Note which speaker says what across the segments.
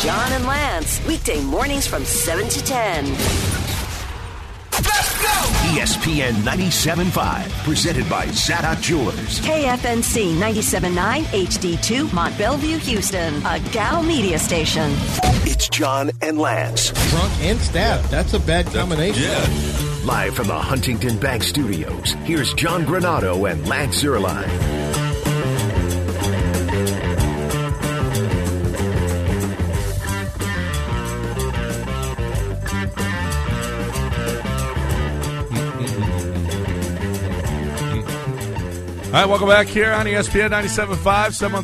Speaker 1: John and Lance, weekday mornings from 7 to 10.
Speaker 2: Let's go! ESPN 97.5, presented by Zadok Jewelers.
Speaker 1: KFNC 97.9 HD2, Mont Bellevue, Houston, a Gal media station.
Speaker 2: It's John and Lance.
Speaker 3: Drunk and stabbed. That's a bad combination.
Speaker 2: Yeah. Live from the Huntington Bank Studios, here's John Granado and Lance Zierlein.
Speaker 4: All right, welcome back here on ESPN 97.5,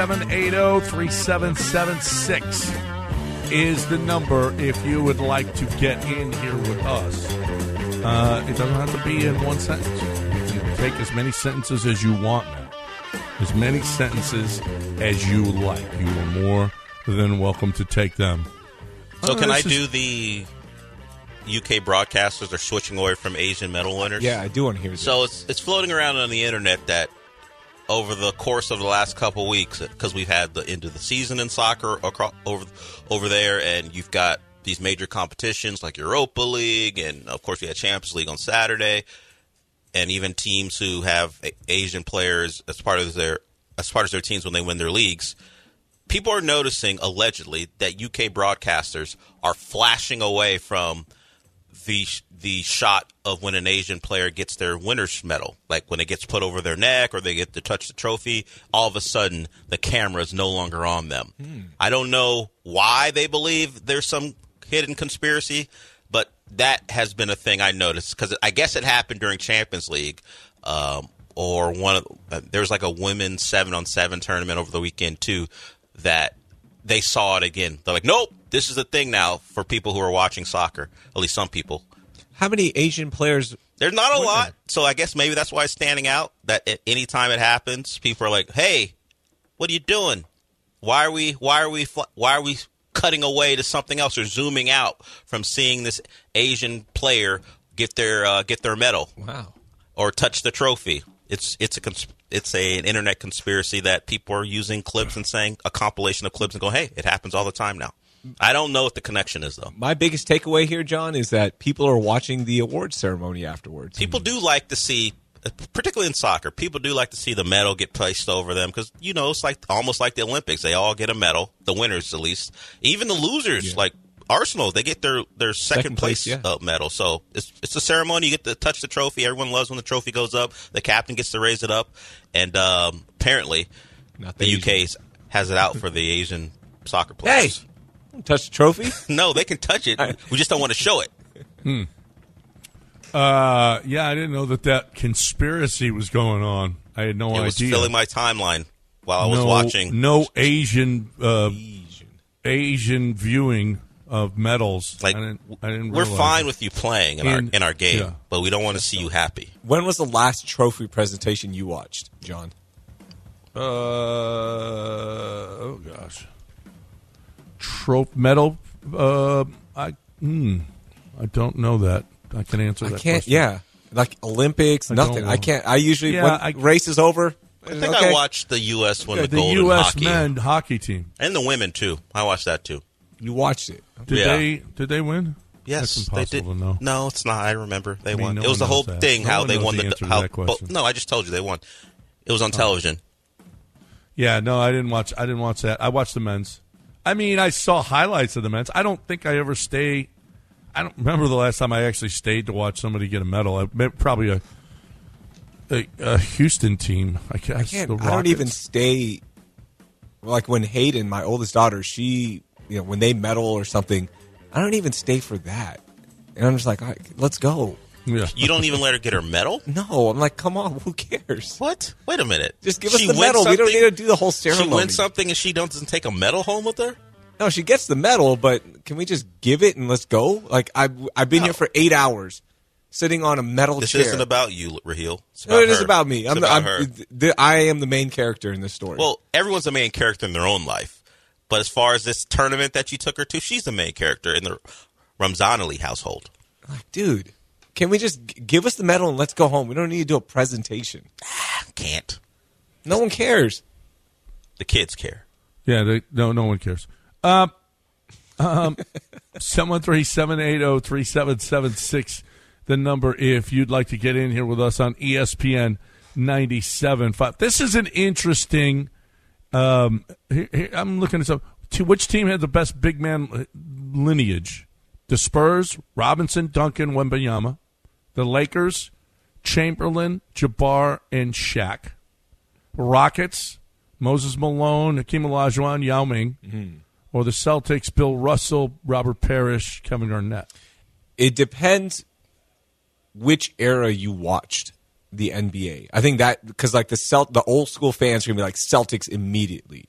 Speaker 4: 713-780-3776 is the number if you would like to get in here with us. It doesn't have to be in one sentence. You can take as many sentences as you want now. As many sentences as you like. You are more than welcome to take them.
Speaker 5: So can I do the UK broadcasters are switching away from Asian medal winners?
Speaker 6: Yeah, I do want to hear this.
Speaker 5: So it's floating around on the internet that over the course of the last couple weeks, because we've had the end of the season in soccer over there, and you've got these major competitions like Europa League, and of course you had Champions League on Saturday, and even teams who have Asian players as part of their teams when they win their leagues. People are noticing, allegedly, that UK broadcasters are flashing away from the shot of when an Asian player gets their winner's medal, like when it gets put over their neck or they get to touch the trophy, all of a sudden the camera is no longer on them. I don't know why they believe there's some hidden conspiracy, but that has been a thing I noticed because I guess it happened during Champions League or there's like a women's 7-on-7 tournament over the weekend too that they saw it again. They're like, nope. This is a thing now for people who are watching soccer, at least some people.
Speaker 6: How many Asian players?
Speaker 5: There's not a lot, so I guess maybe that's why it's standing out, that at any time it happens, people are like, hey, what are you doing? Why are we cutting away to something else or zooming out from seeing this Asian player get their medal?
Speaker 6: Wow.
Speaker 5: Or touch the trophy? It's an internet conspiracy that people are using clips and saying a compilation of clips and go, hey, it happens all the time now. I don't know what the connection is, though.
Speaker 6: My biggest takeaway here, John, is that people are watching the awards ceremony afterwards.
Speaker 5: People do like to see, particularly in soccer, people do like to see the medal get placed over them because, you know, it's like almost like the Olympics. They all get a medal, the winners at least. Even the losers, like Arsenal, they get their second place medal. So it's a ceremony. You get to touch the trophy. Everyone loves when the trophy goes up. The captain gets to raise it up. And apparently the UK has it out for the Asian soccer players.
Speaker 6: Hey! Touch the trophy?
Speaker 5: No, they can touch it. We just don't want to show it.
Speaker 4: I didn't know that conspiracy was going on. I had no idea.
Speaker 5: It was filling my timeline while I was watching.
Speaker 4: No Asian viewing of medals.
Speaker 5: Like,
Speaker 4: I didn't
Speaker 5: we're
Speaker 4: realize
Speaker 5: fine
Speaker 4: it.
Speaker 5: with you playing in our game, but we don't want to see you happy.
Speaker 6: When was the last trophy presentation you watched, John?
Speaker 4: Oh gosh. Medal? I don't know that. I can answer that question.
Speaker 6: Yeah, like Olympics, nothing. I can't. I usually when race is over.
Speaker 5: I think I watched the U.S. win the gold in
Speaker 4: U.S.
Speaker 5: hockey.
Speaker 4: men hockey team
Speaker 5: And the women, too. I watched that, too.
Speaker 6: You watched it.
Speaker 4: Did they win?
Speaker 5: Yes,
Speaker 4: That's impossible
Speaker 5: they did.
Speaker 4: To know.
Speaker 5: No, it's not. I remember they won.
Speaker 4: No
Speaker 5: it was the whole
Speaker 4: that.
Speaker 5: thing,
Speaker 4: No
Speaker 5: how
Speaker 4: one
Speaker 5: they
Speaker 4: knows
Speaker 5: won
Speaker 4: the answer to that question.
Speaker 5: No, I just told you they won. It was on television.
Speaker 4: Yeah, no, I didn't watch that. I watched the men's. I mean, I saw highlights of the men's. I don't think I ever stay. I don't remember the last time I actually stayed to watch somebody get a medal. Probably a Houston team. I
Speaker 6: don't even stay. Like when Hayden, my oldest daughter, when they medal or something, I don't even stay for that. And I'm just like, all right, let's go.
Speaker 4: Yeah.
Speaker 5: You don't even let her get her medal?
Speaker 6: No, I'm like, come on, who cares?
Speaker 5: What? Wait a minute.
Speaker 6: Just give us the medal. We don't need to do the whole ceremony.
Speaker 5: She wins something and she doesn't take a medal home with her?
Speaker 6: No, she gets the medal, but can we just give it and let's go? Like, I've been here for 8 hours sitting on a metal chair.
Speaker 5: This isn't about you, Raheel.
Speaker 6: No, it is about me.
Speaker 5: her.
Speaker 6: I am the main character in this story.
Speaker 5: Well, everyone's the main character in their own life. But as far as this tournament that you took her to, she's the main character in the Ramzanali household.
Speaker 6: Like, dude, can we just give us the medal and let's go home? We don't need to do a presentation.
Speaker 5: Can't.
Speaker 6: No one cares.
Speaker 5: The kids care.
Speaker 4: Yeah, no one cares. 713-780-3776, the number if you'd like to get in here with us on ESPN 97.5. This is an interesting I'm looking at some. Which team had the best big man lineage? The Spurs, Robinson, Duncan, Wembanyama. The Lakers, Chamberlain, Jabbar, and Shaq. Rockets, Moses Malone, Hakeem Olajuwon, Yao Ming. Mm-hmm. Or the Celtics, Bill Russell, Robert Parrish, Kevin Garnett.
Speaker 6: It depends which era you watched the NBA. I think that because like the old school fans are gonna be like Celtics immediately.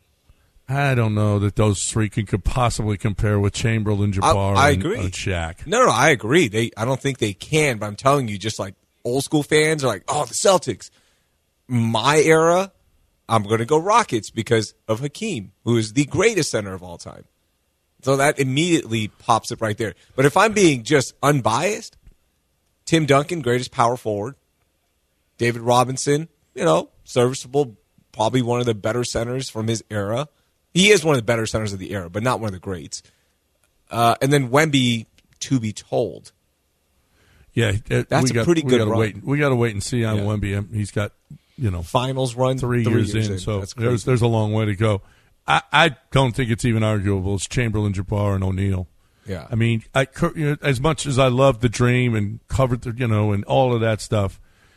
Speaker 4: I don't know that those three could possibly compare with Chamberlain, Jabbar,
Speaker 6: I agree.
Speaker 4: and Shaq.
Speaker 6: No, I agree. I don't think they can, but I'm telling you, just like old school fans are like, oh, the Celtics. My era, I'm going to go Rockets because of Hakeem, who is the greatest center of all time. So that immediately pops up right there. But if I'm being just unbiased, Tim Duncan, greatest power forward. David Robinson, serviceable, probably one of the better centers from his era. He is one of the better centers of the era, but not one of the greats. And then Wemby, to be told.
Speaker 4: Yeah,
Speaker 6: that's a pretty good run.
Speaker 4: We got to wait and see on Wemby. He's got,
Speaker 6: finals run
Speaker 4: 3 years in, so there's a long way to go. I don't think it's even arguable. It's Chamberlain, Jabbar, and O'Neal.
Speaker 6: Yeah,
Speaker 4: I mean, as much as I love the Dream and covered, and all of that stuff,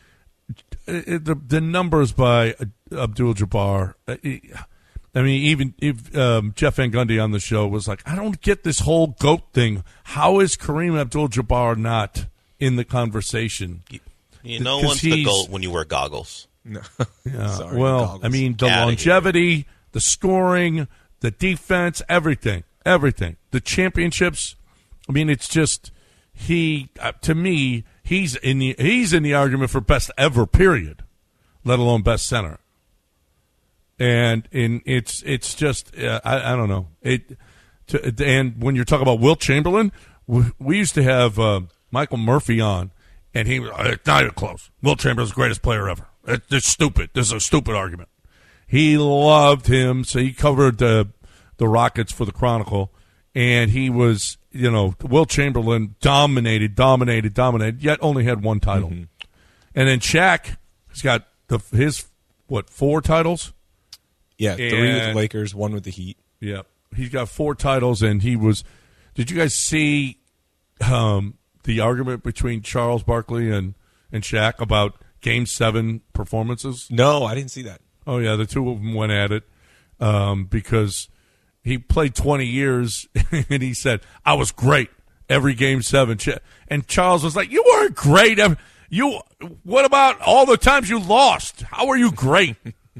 Speaker 4: the numbers by Abdul-Jabbar. I mean, even if Jeff Van Gundy on the show was like, I don't get this whole GOAT thing. How is Kareem Abdul-Jabbar not in the conversation?
Speaker 5: No one's the GOAT when you wear goggles.
Speaker 6: No.
Speaker 4: Yeah.
Speaker 6: Sorry,
Speaker 4: well,
Speaker 6: goggles.
Speaker 4: I mean, the longevity, the scoring, the defense, everything. The championships. I mean, it's just to me, he's in the argument for best ever, period, let alone best center. And it's just I don't know and when you're talking about Wilt Chamberlain, we used to have Michael Murphy on, and he was it's not even close. Wilt Chamberlain's the greatest player ever. It's stupid. This is a stupid argument. He loved him, so he covered the Rockets for the Chronicle, and he was Wilt Chamberlain dominated, yet only had one title. Mm-hmm. And then Shaq has got his 4 titles.
Speaker 6: Yeah, 3 with the Lakers, 1 with the Heat.
Speaker 4: Yeah, he's got 4 titles, and he was. Did you guys see the argument between Charles Barkley and Shaq about Game 7 performances?
Speaker 6: No, I didn't see that.
Speaker 4: Oh yeah, the two of them went at it because he played 20 years, and he said, "I was great every Game 7." And Charles was like, "You weren't great. What about all the times you lost? How were you great?"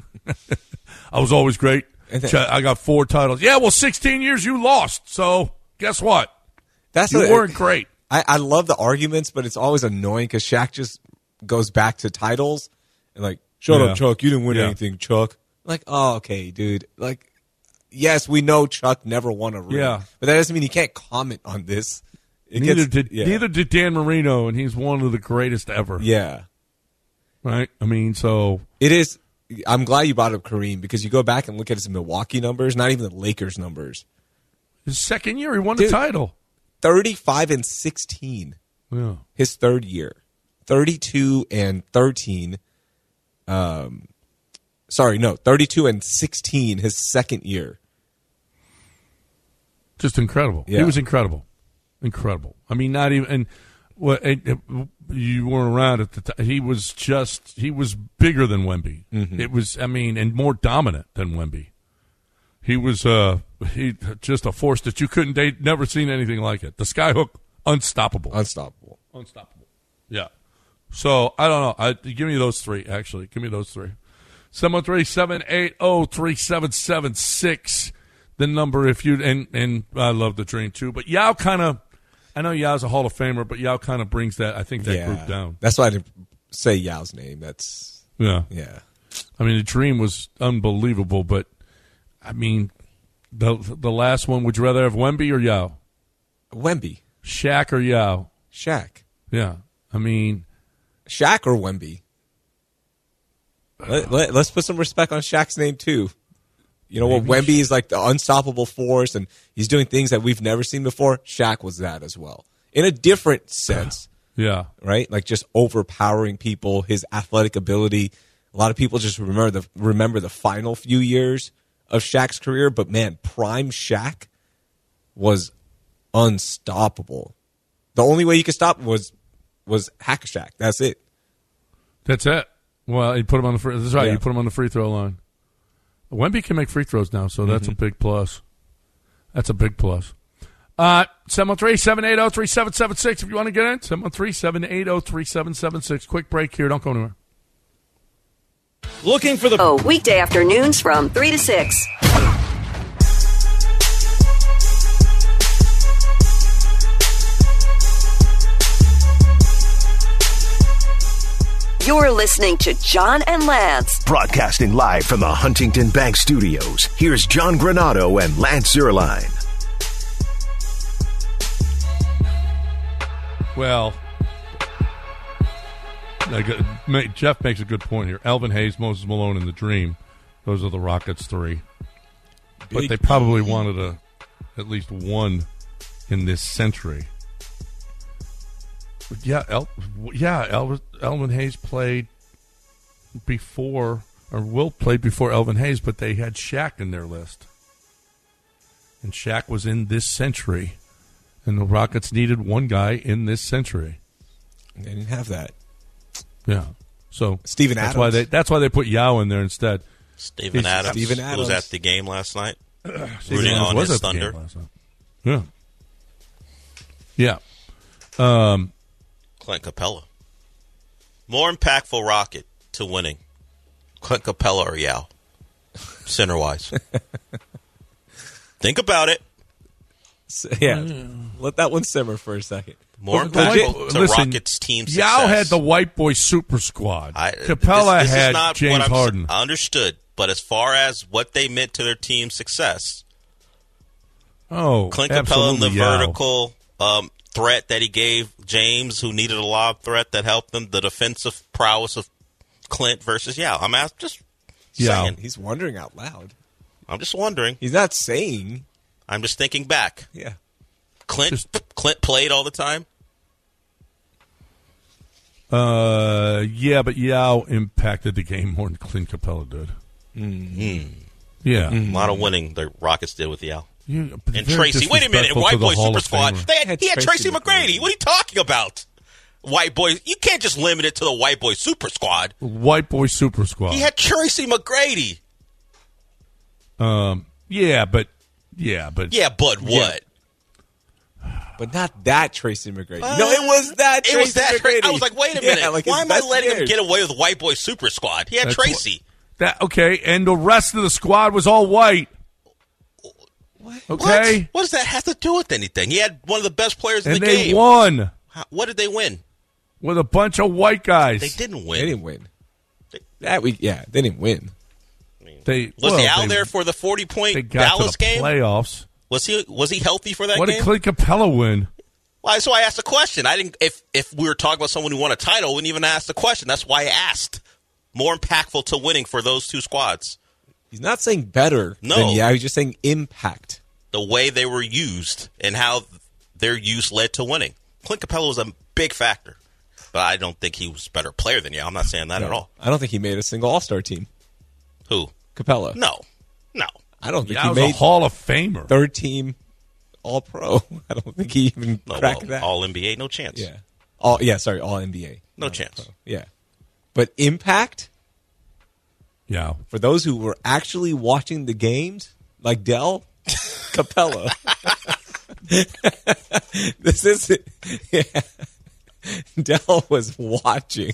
Speaker 4: I was always great. I got 4 titles. Yeah, well, 16 years you lost. So guess what? You weren't great.
Speaker 6: I love the arguments, but it's always annoying because Shaq just goes back to titles and like, shut up, Chuck. You didn't win anything, Chuck. Like, oh, okay, dude. Like, yes, we know Chuck never won a ring.
Speaker 4: Yeah.
Speaker 6: But that doesn't mean he can't comment on this.
Speaker 4: Neither did Dan Marino, and he's one of the greatest ever.
Speaker 6: Yeah.
Speaker 4: Right? I mean, so.
Speaker 6: It is. I'm glad you brought up Kareem because you go back and look at his Milwaukee numbers, not even the Lakers numbers.
Speaker 4: His second year, he won the title.
Speaker 6: 35-16.
Speaker 4: Yeah.
Speaker 6: His third year. 32-13. 32-16 his second year.
Speaker 4: Just incredible. Yeah. He was incredible. I mean, not even you weren't around at the time. He was bigger than Wemby. Mm-hmm. It was, and more dominant than Wemby. He was just a force that you couldn't never seen anything like it. The skyhook, unstoppable. Yeah. So I don't know. Give me those 3. Actually, give me those 3. 713-780-3776. The number if you and I love the Dream too. But Yao kind of. I know Yao's a Hall of Famer, but Yao kind of brings that group down.
Speaker 6: That's why I didn't say Yao's name. That's
Speaker 4: yeah.
Speaker 6: I
Speaker 4: mean, the Dream was unbelievable, but I mean, the last one. Would you rather have Wemby or Yao?
Speaker 6: Wemby.
Speaker 4: Shaq or Yao?
Speaker 6: Shaq.
Speaker 4: Yeah, I mean,
Speaker 6: Shaq or Wemby. Let's put some respect on Shaq's name too. You know what? Wemby is like the unstoppable force, and he's doing things that we've never seen before. Shaq was that as well, in a different sense.
Speaker 4: Yeah.
Speaker 6: Right? Like just overpowering people, his athletic ability. A lot of people just remember the final few years of Shaq's career, but man, prime Shaq was unstoppable. The only way you could stop him was hack Shaq. That's it.
Speaker 4: That's it. Well, you put him on the free. That's right.
Speaker 6: Yeah.
Speaker 4: You put him on the free throw line. Wemby can make free throws now, so that's a big plus. That's a big plus. 713-780-3776 if you want to get in. 713-780-3776. Quick break here. Don't go anywhere.
Speaker 3: Looking for the
Speaker 1: Weekday afternoons from 3 to 6. You're listening to John and Lance.
Speaker 2: Broadcasting live from the Huntington Bank Studios, here's John Granado and Lance Zierlein.
Speaker 4: Well, Jeff makes a good point here. Elvin Hayes, Moses Malone, and the Dream. Those are the Rockets' three. But they probably wanted at least one in this century. But Elvin Hayes played before, or Wilt played before Elvin Hayes, but they had Shaq in their list. And Shaq was in this century. And the Rockets needed one guy in this century.
Speaker 6: They didn't have that.
Speaker 4: Yeah. So
Speaker 6: Steven Adams.
Speaker 4: That's why they put Yao in there instead.
Speaker 5: Steven Adams was at the game last night, rooting on his Thunder.
Speaker 4: Yeah. Yeah.
Speaker 5: Clint Capella. More impactful Rocket to winning. Clint Capella or Yao? Center-wise. Think about it.
Speaker 6: Yeah. Let that one simmer for a second.
Speaker 5: More impactful to Rockets' team success.
Speaker 4: Yao had the white boy super squad. Capella
Speaker 5: this
Speaker 4: had
Speaker 5: is not
Speaker 4: James
Speaker 5: what
Speaker 4: Harden.
Speaker 5: I understood. But as far as what they meant to their team's success, Clint Capella and the vertical threat that he gave James, who needed a lob threat that helped them, the defensive prowess of Clint versus Yao. I'm just saying.
Speaker 6: He's wondering out loud.
Speaker 5: I'm just wondering.
Speaker 6: He's not saying.
Speaker 5: I'm just thinking back.
Speaker 6: Yeah.
Speaker 5: Clint played all the time?
Speaker 4: Yeah, but Yao impacted the game more than Clint Capella did.
Speaker 5: Mm-hmm.
Speaker 4: Yeah.
Speaker 5: A lot of winning the Rockets did with Yao.
Speaker 4: And
Speaker 5: Tracy. Wait a minute. White Boy Super Squad. He had Tracy McGrady. What are you talking about? White Boy. You can't just limit it to the White Boy Super Squad.
Speaker 4: White Boy Super Squad.
Speaker 5: He had Tracy McGrady.
Speaker 4: Yeah, but
Speaker 5: what?
Speaker 6: But not that Tracy McGrady. No, it was that Tracy McGrady.
Speaker 5: I was like, wait a minute. Why am I letting him get away with White Boy Super Squad? He had Tracy.
Speaker 4: Okay, and the rest of the squad was all white.
Speaker 5: What?
Speaker 4: Okay.
Speaker 5: What does that have to do with anything? He had one of the best players in the game.
Speaker 4: And they won.
Speaker 5: What did they win?
Speaker 4: With a bunch of white guys.
Speaker 5: They didn't win.
Speaker 6: They didn't win. They didn't win.
Speaker 5: Was Yao there for the 40-point Dallas game?
Speaker 4: Playoffs.
Speaker 5: Was he healthy for that game?
Speaker 4: What did Clint Capella win?
Speaker 5: Well, so I asked the question. I didn't. If we were talking about someone who won a title, I wouldn't even ask the question. That's why I asked. More impactful to winning for those two squads.
Speaker 6: He's not saying better than Yao. He's just saying impact.
Speaker 5: The way they were used and how their use led to winning. Clint Capella was a big factor, but I don't think he was a better player than Yao. I'm not saying that at all.
Speaker 6: I don't think he made a single All-Star team.
Speaker 5: Who?
Speaker 6: Capella.
Speaker 5: No.
Speaker 6: I don't think
Speaker 4: he
Speaker 6: made
Speaker 4: a Hall of Famer.
Speaker 6: Third team All-Pro. I don't think he even cracked that.
Speaker 5: All-NBA, no chance.
Speaker 6: Yeah. All-NBA.
Speaker 5: No chance.
Speaker 6: Pro. Yeah. But impact?
Speaker 4: Yeah.
Speaker 6: For those who were actually watching the games, like Dell, Capella. This is it. Yeah. Dell was watching.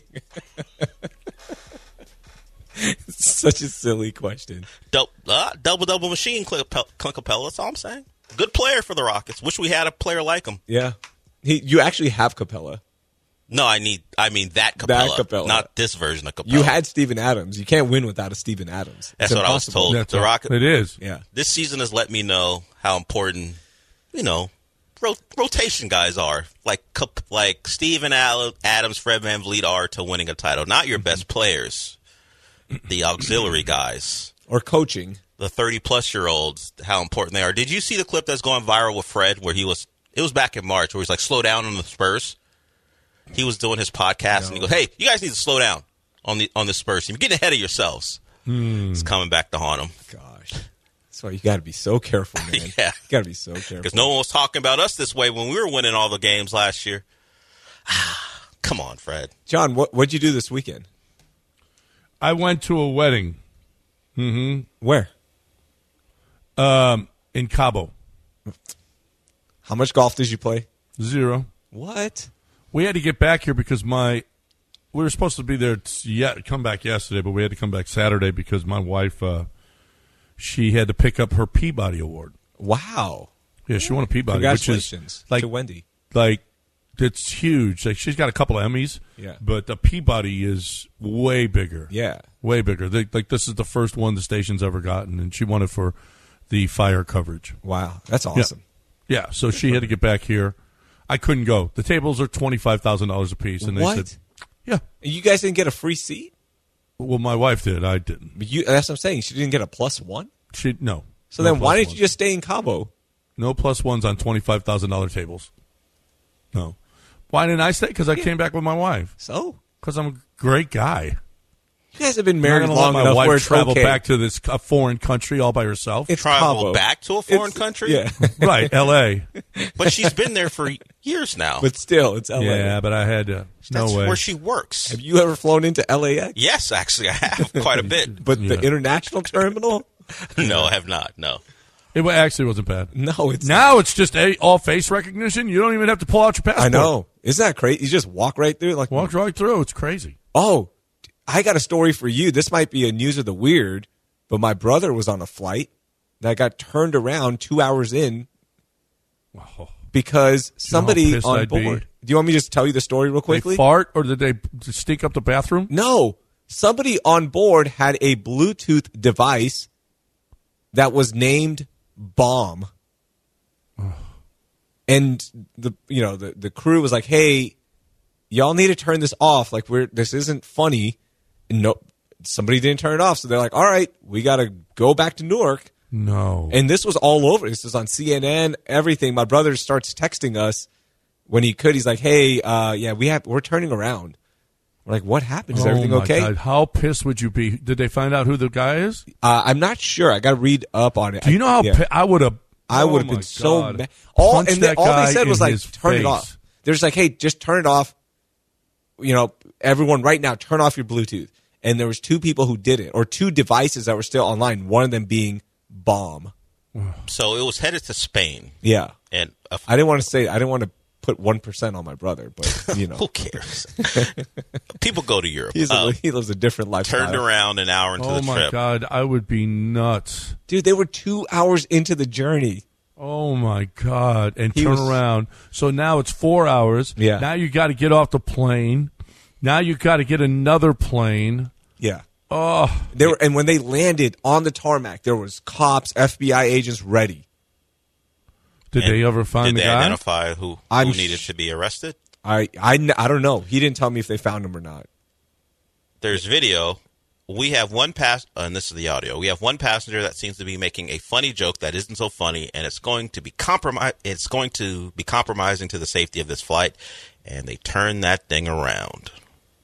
Speaker 6: Such a silly question.
Speaker 5: Double machine, Clint Capella. That's all I'm saying. Good player for the Rockets. Wish we had a player like him.
Speaker 6: Yeah, you actually have Capella.
Speaker 5: No, I mean that Capella, not this version of Capella.
Speaker 6: You had Steven Adams. You can't win without a Steven Adams.
Speaker 5: That's what I was told.
Speaker 4: The Rockets. It is.
Speaker 6: Yeah.
Speaker 5: This season has let me know how important, rotation guys are. Like Steven Adams, Fred VanVleet are to winning a title. Not your best players. The auxiliary guys.
Speaker 6: or coaching.
Speaker 5: the 30-plus-year-olds, how important they are. Did you see the clip that's going viral with Fred where it was back in March, where he's like, slow down on the Spurs? He was doing his podcast, and he goes, hey, you guys need to slow down on the Spurs team. You're getting ahead of yourselves. It's coming back to haunt him.
Speaker 6: Gosh. That's why you got to be so careful, man.
Speaker 5: Yeah.
Speaker 6: You got to be so careful.
Speaker 5: Because no one was talking about us this way when we were winning all the games last year. Come on, Fred.
Speaker 6: John, what'd you do this weekend?
Speaker 4: I went to a wedding.
Speaker 6: Where?
Speaker 4: In Cabo.
Speaker 6: How much golf did you play?
Speaker 4: 0.
Speaker 6: What?
Speaker 4: We had to get back here because we were supposed to be there come back yesterday, but we had to come back Saturday because my wife, she had to pick up her Peabody Award.
Speaker 6: Wow.
Speaker 4: Yeah, she won a Peabody,
Speaker 6: Congratulations
Speaker 4: which is
Speaker 6: to Wendy.
Speaker 4: Like, it's huge. Like, she's got a couple of Emmys, but the Peabody is way bigger.
Speaker 6: Yeah.
Speaker 4: Way bigger. This is the first one the station's ever gotten, and she won it for the fire coverage.
Speaker 6: Wow. That's awesome.
Speaker 4: Yeah, so she had to get back here. I couldn't go. The tables are $25,000 a piece, and they said, "Yeah."
Speaker 6: You guys didn't get a free seat?
Speaker 4: Well, my wife did. I didn't.
Speaker 6: But that's what I'm saying. She didn't get a +1?
Speaker 4: No.
Speaker 6: So then why didn't you just stay in Cabo?
Speaker 4: No +1s on $25,000 tables. No. Why didn't I stay? Because I came back with my wife.
Speaker 6: So?
Speaker 4: Because I'm a great guy.
Speaker 6: You guys have been married
Speaker 4: I'm
Speaker 6: long
Speaker 4: let
Speaker 6: enough
Speaker 4: my
Speaker 6: where
Speaker 4: wife
Speaker 6: it's
Speaker 4: travel
Speaker 6: okay.
Speaker 4: back to this foreign country all by herself.
Speaker 6: It's
Speaker 5: Travel
Speaker 6: Cabo.
Speaker 5: back to a foreign country?
Speaker 6: Yeah.
Speaker 4: Right, L.A.
Speaker 5: But she's been there for years now.
Speaker 6: But still, it's LA.
Speaker 4: Yeah, but I had
Speaker 5: That's
Speaker 4: no way.
Speaker 5: where she works.
Speaker 6: Have you ever flown into LAX?
Speaker 5: Yes, actually, I have quite a bit.
Speaker 6: But the international terminal?
Speaker 5: No, I have not. No.
Speaker 4: It actually wasn't bad.
Speaker 6: No, it's
Speaker 4: Now it's just all face recognition. You don't even have to pull out your passport.
Speaker 6: I know. Isn't that crazy? You just walk right through.
Speaker 4: Walk right through. It's crazy.
Speaker 6: Oh, I got a story for you. This might be a news of the weird, but my brother was on a flight that got turned around 2 hours in because somebody
Speaker 4: pissed
Speaker 6: on
Speaker 4: I'd be?
Speaker 6: board. Do you want me to just tell you the story real quickly?
Speaker 4: They fart, or did they stink up the bathroom?
Speaker 6: No. Somebody on board had a Bluetooth device that was named Bomb. And the crew was like, "Hey, y'all need to turn this off. Like, this isn't funny." And no, somebody didn't turn it off, so they're like, "All right, we got to go back to Newark."
Speaker 4: No.
Speaker 6: And this was all over. This was on CNN, everything. My brother starts texting us when he could. He's like, "Hey, we're turning around." We're like, "What happened? Is everything okay?"
Speaker 4: God. How pissed would you be? Did they find out who the guy is?
Speaker 6: I'm not sure. I got to read up on it.
Speaker 4: Do you know how I would have?
Speaker 6: I would have been so mad. All they said was like, "Turn it off." They're just like, "Hey, just turn it off." Everyone right now, turn off your Bluetooth. And there was 2 people who did it, or 2 devices that were still online. One of them being Bomb.
Speaker 5: So it was headed to Spain.
Speaker 6: Yeah,
Speaker 5: And
Speaker 6: I didn't want to put 1% on my brother, but
Speaker 5: who cares? People go to Europe.
Speaker 6: He lives a different lifestyle.
Speaker 5: Turned around an hour into the
Speaker 4: Oh my
Speaker 5: trip.
Speaker 4: God, I would be nuts.
Speaker 6: Dude, they were 2 hours into the journey.
Speaker 4: Oh my God! And turn around. So now it's 4 hours.
Speaker 6: Yeah.
Speaker 4: Now you got to get off the plane. Now you got to get another plane.
Speaker 6: Yeah.
Speaker 4: Oh.
Speaker 6: And when they landed on the tarmac, there was cops, FBI agents ready.
Speaker 4: Did they ever find the
Speaker 5: Did they
Speaker 4: guy?
Speaker 5: identify who needed to be arrested?
Speaker 6: I don't know. He didn't tell me if they found him or not.
Speaker 5: There's video. We have one and this is the audio. We have one passenger that seems to be making a funny joke that isn't so funny, and it's going to be It's going to be compromising to the safety of this flight, and they turn that thing around.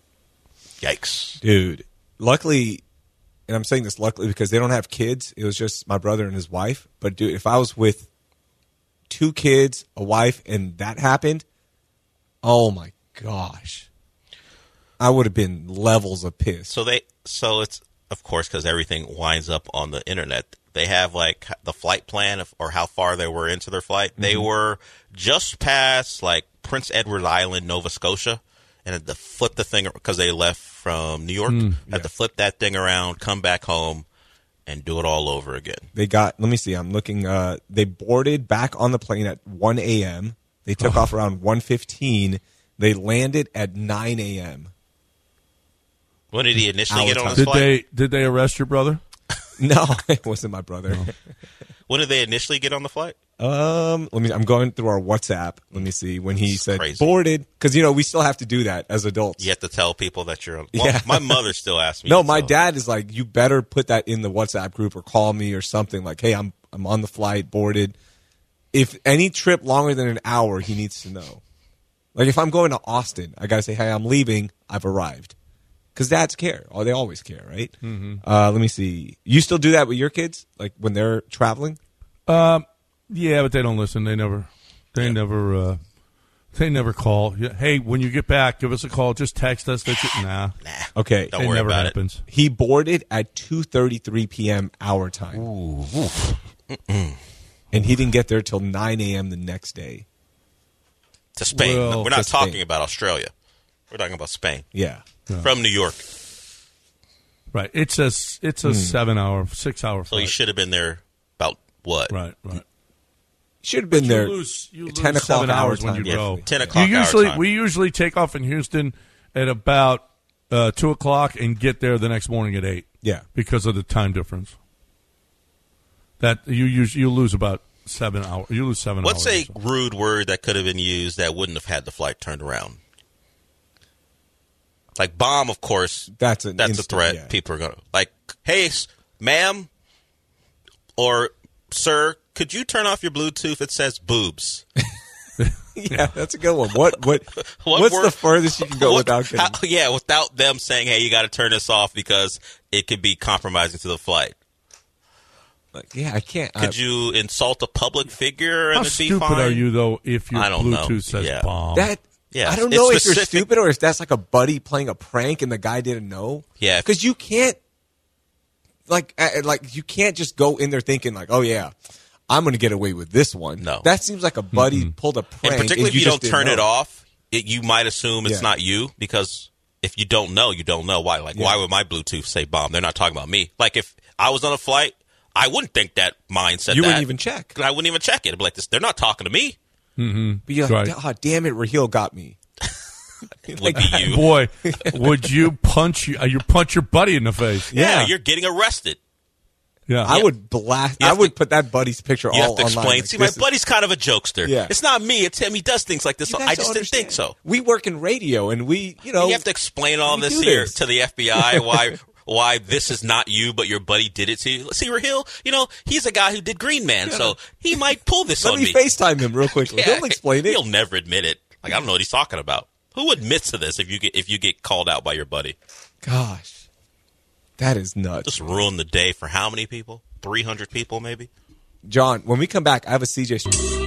Speaker 5: Yikes,
Speaker 6: dude! Luckily, and I'm saying this luckily because they don't have kids. It was just my brother and his wife. But dude, if I was with 2 kids, a wife, and that happened, oh my gosh, I would have been levels of piss.
Speaker 5: So it's, of course, because everything winds up on the internet. They have like the flight plan or how far they were into their flight. Mm-hmm. They were just past like Prince Edward Island, Nova Scotia, and had to flip the thing because they left from New York. Had to flip that thing around, come back home, and do it all over again.
Speaker 6: Let me see. I'm looking. They boarded back on the plane at 1 a.m. They took off around 1:15. They landed at 9 a.m.
Speaker 5: When did he initially get on his flight?
Speaker 4: Did they arrest your brother?
Speaker 6: No, it wasn't my brother.
Speaker 5: When did they initially get on the flight?
Speaker 6: I'm going through our WhatsApp. Let me see when he said
Speaker 5: crazy.
Speaker 6: boarded, because we still have to do that as adults.
Speaker 5: You have to tell people that you're. Well,
Speaker 6: Yeah.
Speaker 5: My mother still asks me.
Speaker 6: No, my
Speaker 5: so.
Speaker 6: dad is like, you better put that in the WhatsApp group or call me or something. Like, hey, I'm on the flight, boarded. If any trip longer than an hour, he needs to know. Like if I'm going to Austin, I gotta say, hey, I'm leaving. I've arrived. Because dads care. Oh, they always care, right? Mm-hmm. Let me see. You still do that with your kids, like when they're traveling?
Speaker 4: Yeah, but they don't listen. They never call. Yeah, hey, when you get back, give us a call. Just text us. Nah.
Speaker 6: Okay.
Speaker 5: Don't
Speaker 4: It
Speaker 5: worry
Speaker 4: never
Speaker 5: about
Speaker 4: happens.
Speaker 6: He boarded at 2:33 p.m. our time. And he didn't get there till 9 a.m. the next day.
Speaker 5: To Spain.
Speaker 4: Well,
Speaker 5: We're not
Speaker 6: to
Speaker 5: talking
Speaker 6: Spain.
Speaker 5: about Australia. We're talking about Spain.
Speaker 6: Yeah.
Speaker 5: From New York.
Speaker 4: Right. It's a 7-hour, 6-hour
Speaker 5: So
Speaker 4: flight.
Speaker 5: you should have been there about what?
Speaker 4: Right.
Speaker 6: Should have been
Speaker 4: You
Speaker 6: there.
Speaker 4: lose
Speaker 6: 10 o'clock
Speaker 4: 7 hours
Speaker 6: our
Speaker 4: when you
Speaker 6: time,
Speaker 4: go.
Speaker 6: roughly.
Speaker 5: 10 o'clock
Speaker 4: You
Speaker 5: our
Speaker 4: usually
Speaker 5: time.
Speaker 4: we usually take off in Houston at about 2 o'clock and get there the next morning at 8.
Speaker 6: Yeah.
Speaker 4: Because of the time difference. That you lose about 7 hours. You lose 7
Speaker 5: What's
Speaker 4: hours.
Speaker 5: a rude word that could have been used that wouldn't have had the flight turned around? Like bomb, of course.
Speaker 6: That's
Speaker 5: a
Speaker 6: instant,
Speaker 5: threat.
Speaker 6: yeah.
Speaker 5: People are going to like, hey, ma'am or sir, could you turn off your Bluetooth? It says boobs.
Speaker 6: Yeah, that's a good one. What's
Speaker 5: word-
Speaker 6: the furthest you can go without getting?
Speaker 5: without them saying, hey, you got to turn this off because it could be compromising to the flight.
Speaker 6: Like, yeah, I can't.
Speaker 5: Could you insult a public figure and
Speaker 4: How
Speaker 5: it'd be
Speaker 4: stupid
Speaker 5: fine?
Speaker 4: are you though if your
Speaker 5: I don't know.
Speaker 4: Bluetooth says
Speaker 5: Yeah.
Speaker 4: bomb?
Speaker 6: That
Speaker 5: Yeah,
Speaker 6: I don't
Speaker 5: it's
Speaker 6: know if
Speaker 5: specific.
Speaker 6: you're stupid or if that's like a buddy playing a prank and the guy didn't know.
Speaker 5: Yeah.
Speaker 6: because you can't like you can't just go in there thinking like, oh yeah, I'm going to get away with this one.
Speaker 5: No.
Speaker 6: That seems like a buddy pulled a prank.
Speaker 5: And particularly if you don't
Speaker 6: just
Speaker 5: turn
Speaker 6: didn't
Speaker 5: it
Speaker 6: know.
Speaker 5: off, you might assume it's
Speaker 6: Yeah.
Speaker 5: not you because if you don't know, you don't know. Why? Like,
Speaker 6: Yeah.
Speaker 5: why would my Bluetooth say bomb? They're not talking about me. Like, if I was on a flight, I wouldn't think that mine said
Speaker 6: You
Speaker 5: that.
Speaker 6: wouldn't even check.
Speaker 5: I wouldn't even check it. I'd be like, they're not talking to me.
Speaker 6: But you're like,
Speaker 4: Right.
Speaker 6: oh, damn it, Raheel got me.
Speaker 5: It would be you.
Speaker 4: Boy, would you punch your buddy in the face?
Speaker 5: Yeah,
Speaker 6: Yeah.
Speaker 5: you're getting arrested.
Speaker 4: Yeah.
Speaker 6: I would blast.
Speaker 5: You
Speaker 6: I
Speaker 5: have
Speaker 6: would
Speaker 5: to-
Speaker 6: put that buddy's picture
Speaker 5: You
Speaker 6: all
Speaker 5: have to
Speaker 6: online.
Speaker 5: explain.
Speaker 6: Like,
Speaker 5: See, my
Speaker 6: this is-
Speaker 5: buddy's kind of a jokester.
Speaker 6: Yeah.
Speaker 5: It's not me. It's him. He does things like this.
Speaker 6: You
Speaker 5: So
Speaker 6: guys
Speaker 5: I just
Speaker 6: don't
Speaker 5: didn't think
Speaker 6: understand.
Speaker 5: so.
Speaker 6: We work in radio, and we,
Speaker 5: You have to explain all
Speaker 6: we
Speaker 5: this
Speaker 6: do
Speaker 5: here
Speaker 6: this.
Speaker 5: to the FBI why this is not you, but your buddy did it to you. See, Raheel, he's a guy who did Green Man, so he might pull this
Speaker 6: Let
Speaker 5: on
Speaker 6: me FaceTime him real quickly.
Speaker 5: Yeah,
Speaker 6: He'll explain it.
Speaker 5: He'll never admit it. Like, I don't know what he's talking about. Who admits to this if you get called out by your buddy?
Speaker 6: Gosh, that is nuts.
Speaker 5: Just ruin the day for how many people? 300 people, maybe?
Speaker 6: John, when we come back, I have a CJ.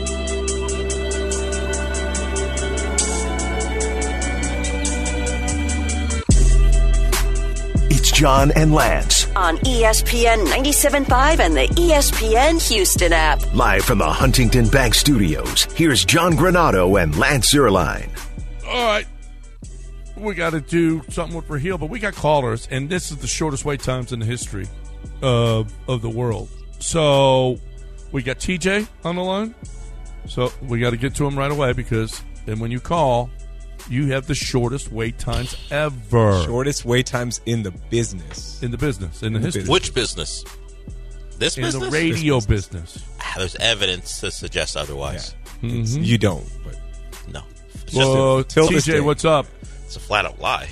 Speaker 2: It's John and Lance,
Speaker 1: On ESPN 97.5 and the ESPN Houston app.
Speaker 2: live from the Huntington Bank Studios. Here's John Granado and Lance Zierlein.
Speaker 4: All right. We got to do something with Raheel, but we got callers, and this is the shortest wait times in the history of the world. So we got TJ on the line. So we got to get to him right away because then when you call, you have the shortest wait times ever
Speaker 6: Shortest wait times in the business.
Speaker 4: in the business, in the history,
Speaker 5: Which business? This
Speaker 4: in
Speaker 5: business?
Speaker 4: the radio business.
Speaker 5: There's evidence to suggest otherwise.
Speaker 6: You don't, but
Speaker 5: No. It's,
Speaker 4: Whoa,
Speaker 6: till this day.
Speaker 4: TJ, what's up?
Speaker 5: it's a flat out lie.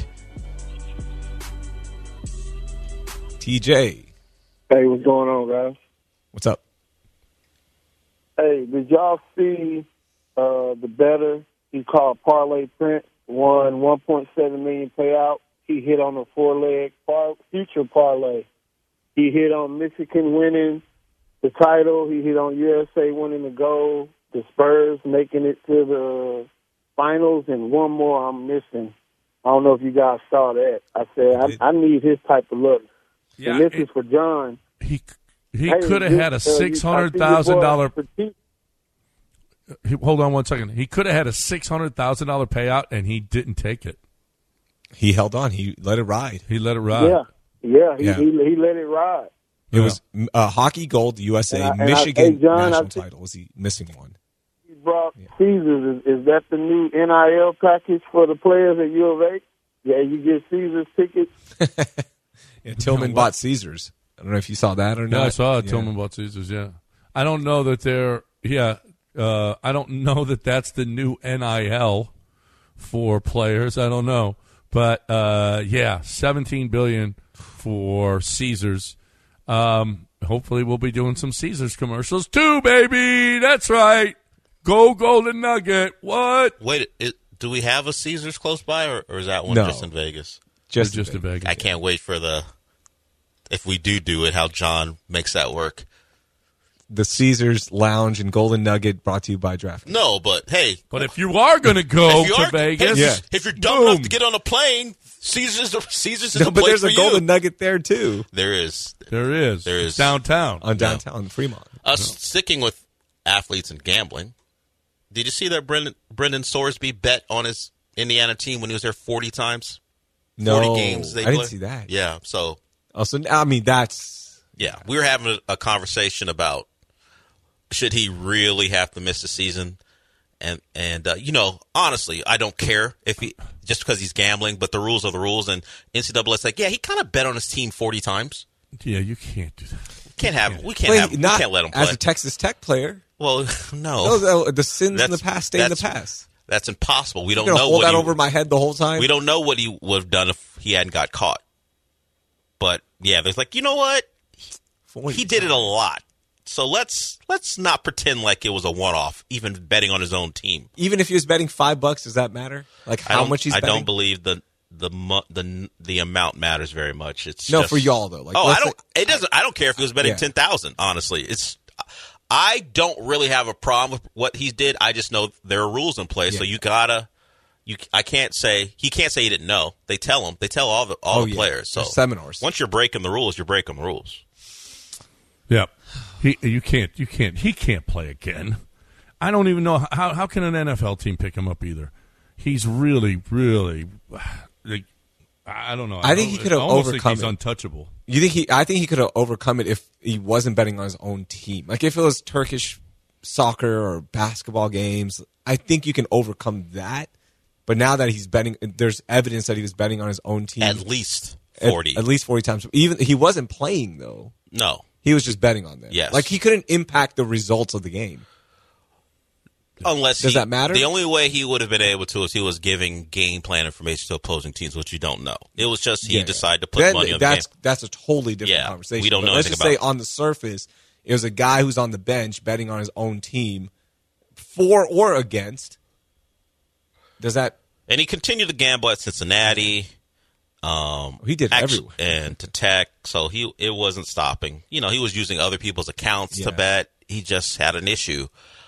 Speaker 6: TJ,
Speaker 7: Hey, what's going on, guys?
Speaker 6: what's up?
Speaker 7: Hey, did y'all see the better he called Parlay Prince won $1.7 million payout? He hit on a 4-leg future parlay. He hit on Michigan winning the title. He hit on USA winning the gold. The Spurs making it to the finals, and one more I'm missing. I don't know if you guys saw that. I said I need his type of look. And this is for John.
Speaker 4: He
Speaker 7: Hey,
Speaker 4: could have had a
Speaker 7: I see your
Speaker 4: $600,000.
Speaker 7: boy Petit.
Speaker 4: Hold on one second. He could have had a $600,000 payout, and he didn't take it.
Speaker 6: He held on. He let it ride.
Speaker 4: He let it ride.
Speaker 7: Yeah,
Speaker 6: Yeah.
Speaker 7: he let it ride.
Speaker 6: It was hockey gold, USA,
Speaker 7: And I-
Speaker 6: Michigan
Speaker 7: hey, John,
Speaker 6: national
Speaker 7: I think-
Speaker 6: title. Was he missing one?
Speaker 7: He brought Caesars. Is that the new NIL package for the players at U of A? Yeah, you get Caesars tickets.
Speaker 6: Yeah, Tillman bought Caesars. I don't know if you saw that or not.
Speaker 4: Yeah, I saw it.
Speaker 6: Yeah.
Speaker 4: Tillman bought Caesars, yeah. I don't know that I don't know that that's the new NIL for players. I don't know. But, $17 billion for Caesars. Hopefully we'll be doing some Caesars commercials too, baby. That's right. Go Golden Nugget. What?
Speaker 5: Wait, do we have a Caesars close by, or is that one
Speaker 6: No.
Speaker 5: just in Vegas?
Speaker 4: Just in Vegas.
Speaker 5: I can't wait for if we do it, how John makes that work.
Speaker 6: The Caesars Lounge and Golden Nugget brought to you by DraftKings.
Speaker 5: No, but hey.
Speaker 4: But if you are going to go to Vegas.
Speaker 6: Yeah.
Speaker 5: If you're dumb enough to get on a plane, Caesars is
Speaker 6: No,
Speaker 5: a
Speaker 6: but
Speaker 5: place
Speaker 6: there's a
Speaker 5: for
Speaker 6: Golden
Speaker 5: you.
Speaker 6: Nugget there, too.
Speaker 5: There is.
Speaker 4: There is. It's downtown.
Speaker 6: On downtown Fremont.
Speaker 5: Sticking with athletes and gambling, did you see that Brendan Sorsby bet on his Indiana team when he was there 40 times?
Speaker 6: No,
Speaker 5: 40 games they
Speaker 6: I didn't
Speaker 5: play?
Speaker 6: see that.
Speaker 5: Yeah, so.
Speaker 6: Also, I mean, that's.
Speaker 5: Yeah, we were having a conversation about should he really have to miss the season, and honestly, I don't care if he just because he's gambling, but the rules are the rules, and NCAA's like, yeah, he kind of bet on his team 40 times.
Speaker 4: Yeah, you can't do that.
Speaker 5: We can't let him play
Speaker 6: as a Texas Tech player.
Speaker 5: Well, no,
Speaker 6: the sins in the past stay in the past.
Speaker 5: That's impossible. We don't
Speaker 6: You're
Speaker 5: know
Speaker 6: gonna hold
Speaker 5: what
Speaker 6: that over my head the whole time.
Speaker 5: We don't know what he would have done if he hadn't got caught. But yeah, there's like, you know what? He did it a lot. So let's not pretend like it was a one-off, even betting on his own team.
Speaker 6: Even if he was betting $5, does that matter? Like how much he's betting?
Speaker 5: I don't believe the amount matters very much. It's
Speaker 6: no, for y'all though. Like,
Speaker 5: It doesn't. I don't care if he was betting 10,000. Honestly, I don't really have a problem with what he did. I just know there are rules in place, so you gotta. He can't say he didn't know. They tell him. They tell all the players. So
Speaker 6: there's seminars.
Speaker 5: Once you're breaking the rules, you're breaking the rules.
Speaker 4: Yep. He can't play again. I don't even know how can an NFL team pick him up either. He's really, really. I don't know.
Speaker 6: I think he could have overcome
Speaker 4: he's
Speaker 6: it.
Speaker 4: Untouchable.
Speaker 6: I think he could have overcome it if he wasn't betting on his own team. Like if it was Turkish soccer or basketball games, I think you can overcome that. But now that he's betting, there's evidence that he was betting on his own team.
Speaker 5: At least 40.
Speaker 6: At least 40 times. Even he wasn't playing though.
Speaker 5: No.
Speaker 6: He was just betting on that.
Speaker 5: Yes.
Speaker 6: Like he couldn't impact the results of the game.
Speaker 5: Does
Speaker 6: that matter?
Speaker 5: The only way he would have been able to is he was giving game plan information to opposing teams, which you don't know. It was just he decided to put money on the game.
Speaker 6: That's a totally different conversation.
Speaker 5: We don't know
Speaker 6: Let's
Speaker 5: anything
Speaker 6: just
Speaker 5: about
Speaker 6: say on the surface, it was a guy who's on the bench betting on his own team for or against. Does that?
Speaker 5: And he continued to gamble at Cincinnati.
Speaker 6: He did everywhere.
Speaker 5: And to Tech, so it wasn't stopping. He was using other people's accounts to bet. He just had an issue.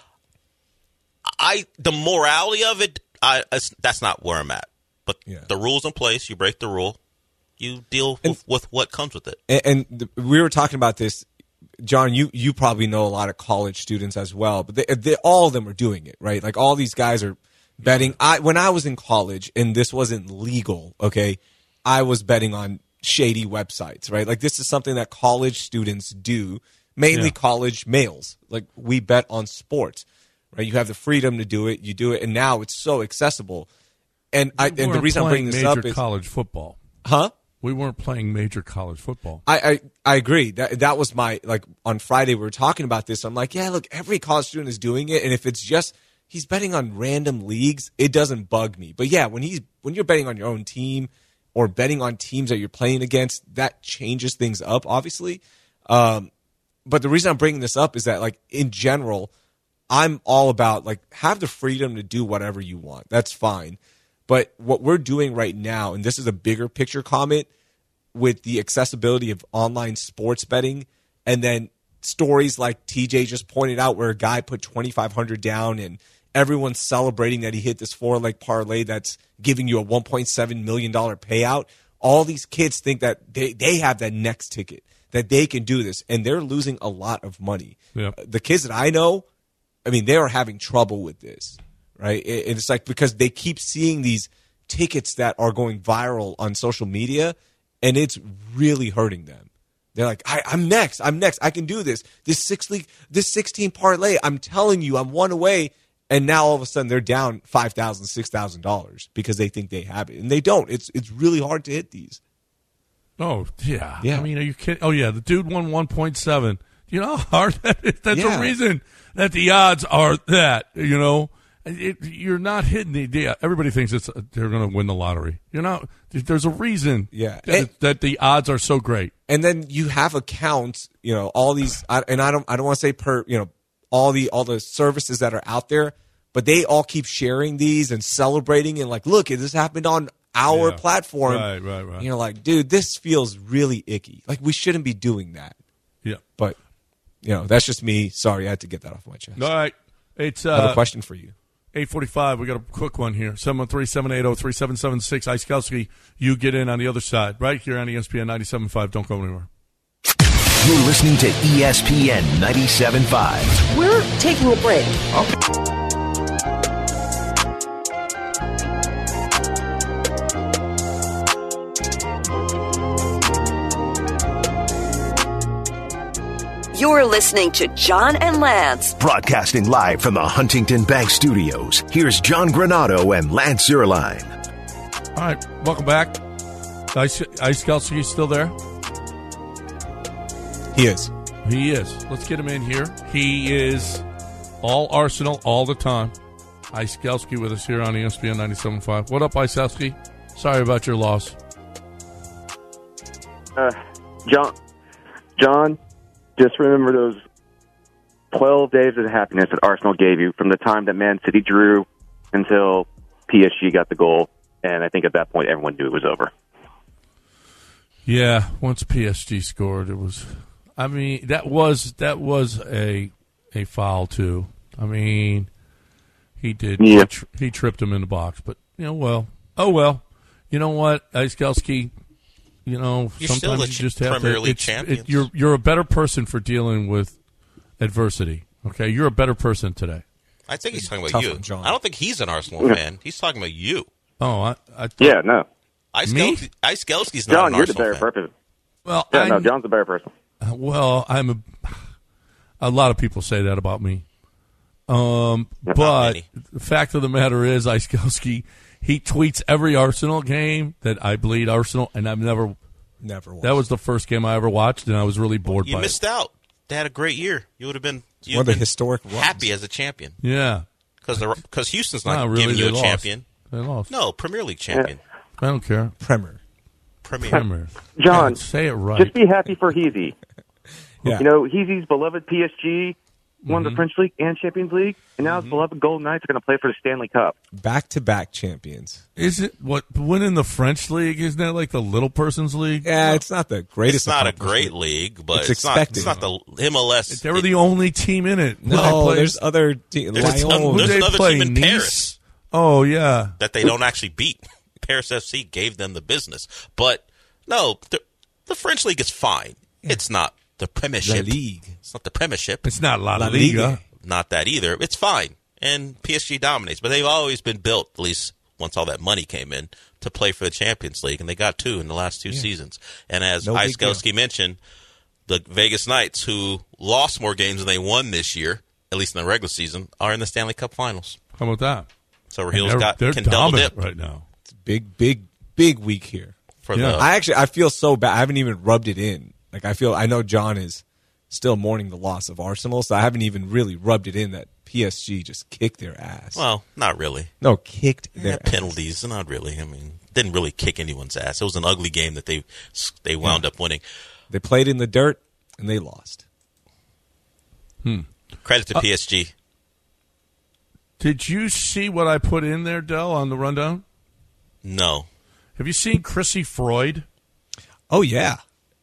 Speaker 5: The morality of it, that's not where I'm at. But the rules in place, you break the rule, you deal with what comes with it.
Speaker 6: And we were talking about this, John. You probably know a lot of college students as well, but they all of them are doing it, right? Like all these guys are betting. When I was in college and this wasn't legal, okay, I was betting on shady websites, right? Like this is something that college students do, mainly college males. Like we bet on sports. Right, you have the freedom to do it. You do it, and now it's so accessible. And the reason I'm bringing this up is
Speaker 4: college football.
Speaker 6: Huh?
Speaker 4: We weren't playing major college football.
Speaker 6: I agree. That was my on Friday we were talking about this. I'm like, yeah, look, every college student is doing it, and if it's just he's betting on random leagues, it doesn't bug me. But yeah, when you're betting on your own team or betting on teams that you're playing against, that changes things up, obviously. But the reason I'm bringing this up is that like in general, I'm all about like have the freedom to do whatever you want. That's fine. But what we're doing right now, and this is a bigger picture comment, with the accessibility of online sports betting, and then stories like TJ just pointed out where a guy put $2,500 down and everyone's celebrating that he hit this 4-leg parlay that's giving you a $1.7 million payout. All these kids think that they have that next ticket, that they can do this, and they're losing a lot of money.
Speaker 4: Yep.
Speaker 6: The kids that I know, I mean, they are having trouble with this, right? And it's like because they keep seeing these tickets that are going viral on social media, and it's really hurting them. They're like, I'm next. I can do this. This 16 parlay, I'm telling you, I'm one away. And now all of a sudden they're down $5,000, $6,000 because they think they have it. And they don't. It's really hard to hit these.
Speaker 4: Oh, yeah. I mean, are you kidding? Oh, yeah. The dude won 1.7. You know how hard that is? That's a reason. that the odds are that, you know. You're not hitting the idea. Everybody thinks they're going to win the lottery. You're not. There's a reason that the odds are so great.
Speaker 6: And then you have accounts, you know, all these, and I don't want to say all the services that are out there, but they all keep sharing these and celebrating and like, look, this happened on our platform.
Speaker 4: Right.
Speaker 6: And you're like, dude, this feels really icky. Like, we shouldn't be doing that.
Speaker 4: Yeah.
Speaker 6: But, you know, that's just me. Sorry, I had to get that off my chest.
Speaker 4: All right. It's
Speaker 6: I have a question for you.
Speaker 4: 8:45. We got a quick one here. 713-780-3776. Ice Kelsey, you get in on the other side right here on ESPN 97.5. Don't go anywhere.
Speaker 2: You're listening to ESPN 97.5.
Speaker 8: We're taking a break.
Speaker 1: You're listening to John and Lance.
Speaker 2: Broadcasting live from the Huntington Bank Studios, here's John Granado and Lance Zierlein.
Speaker 4: All right, welcome back. Ice Kelsey still there?
Speaker 6: He is.
Speaker 4: He is. Let's get him in here. He is all Arsenal all the time. Ice Kelsey with us here on ESPN 97.5. What up, Ice Kelsey? Sorry about your loss.
Speaker 9: John, just remember those 12 days of happiness that Arsenal gave you from the time that Man City drew until PSG got the goal. And I think at that point, everyone knew it was over.
Speaker 4: Yeah, once PSG scored, it was. I mean, that was a foul too. I mean, he did.
Speaker 9: Yeah.
Speaker 4: He tripped him in the box, but you know, well. You know what, Ice Kelsey? You know,
Speaker 5: You're
Speaker 4: sometimes
Speaker 5: still
Speaker 4: you just have
Speaker 5: Premier
Speaker 4: to.
Speaker 5: League champions.
Speaker 4: You're a better person for dealing with adversity. Okay, you're a better person today.
Speaker 5: I think he's talking about
Speaker 6: Tough
Speaker 5: you.
Speaker 6: one, John.
Speaker 5: I don't think he's an Arsenal fan. He's talking about you.
Speaker 4: Oh, I thought,
Speaker 9: Yeah, no.
Speaker 5: Ice
Speaker 4: Me?
Speaker 5: Kelsey's not
Speaker 9: John,
Speaker 5: an
Speaker 9: you're the
Speaker 5: Arsenal
Speaker 9: better
Speaker 5: fan.
Speaker 9: person.
Speaker 4: well,
Speaker 9: Yeah, no, John's the better person.
Speaker 4: Well, a lot of people say that about me.
Speaker 5: Not
Speaker 4: But
Speaker 5: many.
Speaker 4: the fact of the matter is, Ice Kelsey, he tweets every Arsenal game that I bleed Arsenal, and I've never.
Speaker 6: Never.
Speaker 4: That was the first game I ever watched, and I was really bored
Speaker 5: You
Speaker 4: by
Speaker 5: missed out. They had a great year. You would have been
Speaker 6: one of the historic runs.
Speaker 5: happy as a champion
Speaker 4: it. Yeah,
Speaker 5: because Houston's not
Speaker 4: not really.
Speaker 5: giving you
Speaker 4: They
Speaker 5: a
Speaker 4: lost.
Speaker 5: champion.
Speaker 4: They lost.
Speaker 5: No, Premier League champion.
Speaker 4: I don't care.
Speaker 6: Premier.
Speaker 5: Premier.
Speaker 9: John,
Speaker 4: God, say it right.
Speaker 9: just be happy for Heasy.
Speaker 6: Yeah.
Speaker 9: You know, Heasy's beloved PSG won the French League and Champions League, and now his beloved Golden Knights are going to play for the Stanley Cup.
Speaker 6: Back-to-back champions.
Speaker 4: Is it what winning the French league? Isn't that like the little person's league?
Speaker 6: Yeah, it's not the greatest.
Speaker 5: It's not a
Speaker 6: accomplishment.
Speaker 5: great league, but
Speaker 6: It's
Speaker 5: it's
Speaker 6: expected.
Speaker 5: not the MLS.
Speaker 4: They were the only team in it. Who they
Speaker 6: No,
Speaker 4: play?
Speaker 6: there's other teams.
Speaker 5: There's
Speaker 6: Lyon.
Speaker 5: there's
Speaker 4: they
Speaker 5: another
Speaker 4: play?
Speaker 5: team in
Speaker 4: Nice?
Speaker 5: Paris
Speaker 4: Oh yeah,
Speaker 5: that they don't actually beat. Paris FC gave them the business. But no, the French league is fine. It's not the
Speaker 6: La
Speaker 5: Premiership.
Speaker 6: Ligue.
Speaker 5: It's not the Premiership.
Speaker 4: it's not La
Speaker 6: La
Speaker 4: Liga.
Speaker 6: Liga.
Speaker 5: Not that either. It's fine. And PSG dominates. But they've always been built, at least once all that money came in, to play for the Champions League. And they got 2 in the last 2 seasons. And as
Speaker 6: No big
Speaker 5: Ice Kelsey mentioned, the Vegas Knights, who lost more games than they won this year, at least in the regular season, are in the Stanley Cup Finals.
Speaker 4: How about that?
Speaker 5: So
Speaker 4: And
Speaker 5: Heels
Speaker 4: they're
Speaker 5: can double
Speaker 4: dominant
Speaker 5: dip
Speaker 4: right now.
Speaker 6: It's big week here.
Speaker 5: for
Speaker 4: Yeah.
Speaker 5: the.
Speaker 6: I feel so bad. I haven't even rubbed it in. Like, I know John is still mourning the loss of Arsenal, so I haven't even really rubbed it in that PSG just kicked their ass.
Speaker 5: Well, not really.
Speaker 6: No, kicked their ass.
Speaker 5: Penalties, not really. I mean, didn't really kick anyone's ass. It was an ugly game that they wound up winning.
Speaker 6: They played in the dirt, and they lost.
Speaker 5: Credit to PSG.
Speaker 4: Did you see what I put in there, Del, on the rundown?
Speaker 5: No.
Speaker 4: Have you seen Chrissy Freud?
Speaker 6: Oh, yeah.